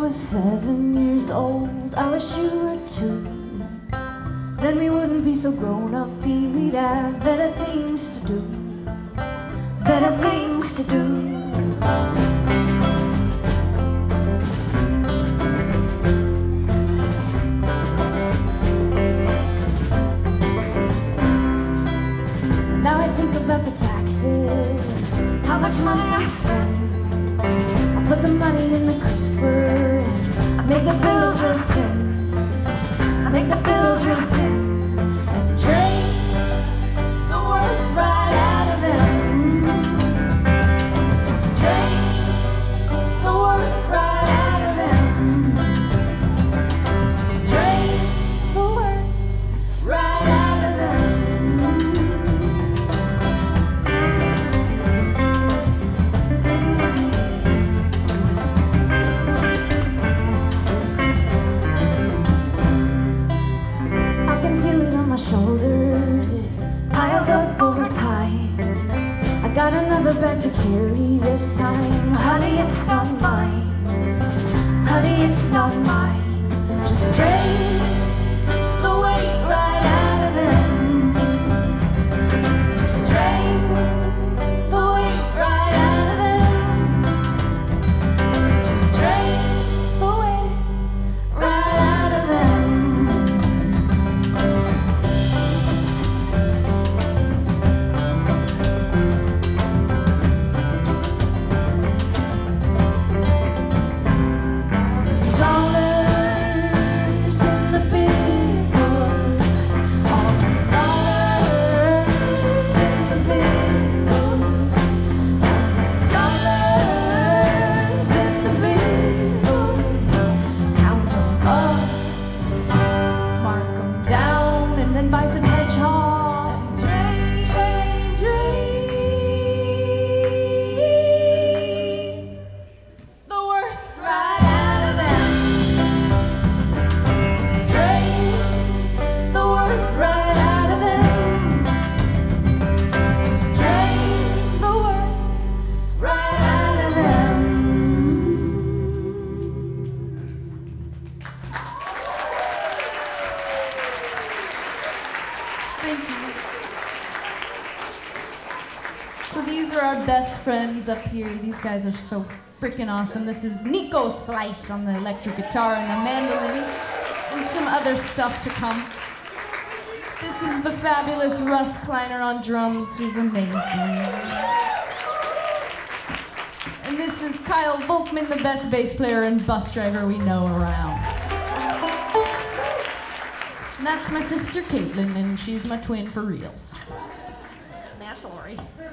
was 7 years old, I wish you were 2. Then we wouldn't be so grown up, we'd have better things to do. Better things to do. Now I think about the taxes and how much money I spend. I put the money in the crisper and I make the bills real thin. I make the bills real thin and drain the worth right out of them. Just drain the worth right out of them. Just drain the worth right out of them. Shoulders, it piles up over time. I got another bag to carry this time. Honey, it's not mine. Honey, it's not mine. Just drain the weight right out of them. Just drain the weight right out of them. Just drain the weight right out of them. Thank you. So these are our best friends up here. These guys are so freaking awesome. This is Nico Slice on the electric guitar and the mandolin, and some other stuff to come. This is the fabulous Russ Kleiner on drums, who's amazing. And this is Kyle Volkman, the best bass player and bus driver we know around. And that's my sister Caitlin, and she's my twin for reals. And that's Lori.